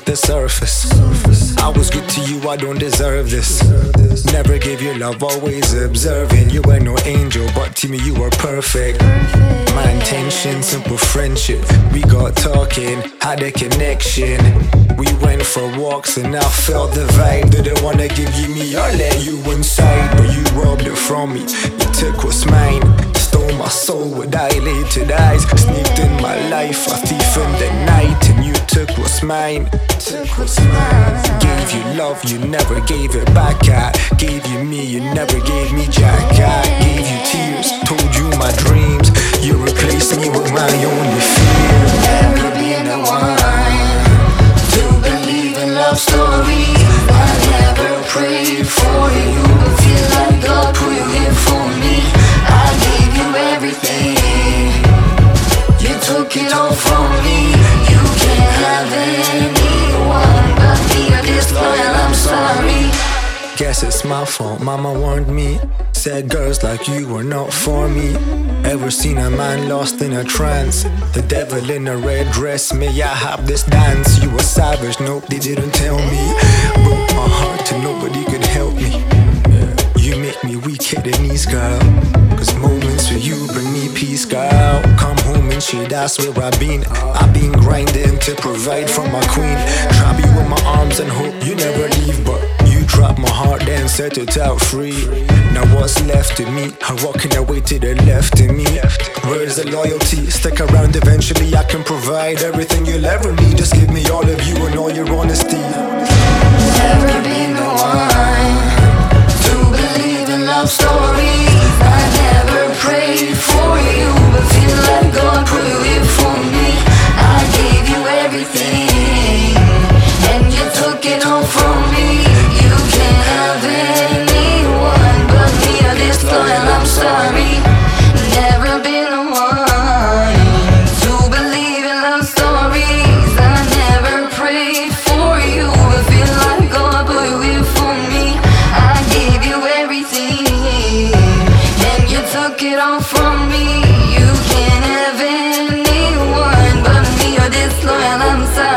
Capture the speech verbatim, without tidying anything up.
beneath the surface. I was good to you, I don't deserve this. Never gave you love, always observing. You were no angel, but to me you were perfect. My intention, simple friendship. We got talking, had a connection. We went for walks and I felt the vibe. Didn't wanna give you me, I let you inside, but you robbed it from me. You took what's mine, stole my soul with dilated eyes. Sneaked in my life, a thief in the night, and you took what's mine. Took what's mine. Gave you love, you never gave it back. I gave you me, you never gave me jack. I gave you tears, told you my dreams. You replaced me with my only fear. Never been the one to believe in love stories. I never prayed for you, but feel like God put you here for me. I gave you everything, you took it all from me. You can't have anyone but me. You're disloyal, I'm sorry. Guess it's my fault, mama warned me. Said girls like you were not for me. Ever seen a man lost in a trance? The devil in a red dress, may I have this dance? You were savage, nope, they didn't tell me. Broke my heart till nobody could help me. You make me weak at the knees, girl. Cause moments with you bring me peace, girl. Come home and shit, that's where I've been. I've been grinding to provide for my queen. Trap you in my arms and hope you never leave, but you dropped my heart then set it out free. Now what's left of me? I'm walking away to the left of me. Where's the loyalty? Stick around, eventually I can provide everything you'll ever need. Just give me all of you and all your honesty. Never been the one to believe in love stories. I never prayed for you, but feel like God put you here for me. I gave you everything, and you took it all from me. You can't have anyone but me. You're disloyal, I'm sorry. Never been the one to believe in love stories. I never prayed for you, but feel like God put you here for me. I gave you everything, and you took it all from me. You can't have anyone but me. You're disloyal, I'm sorry.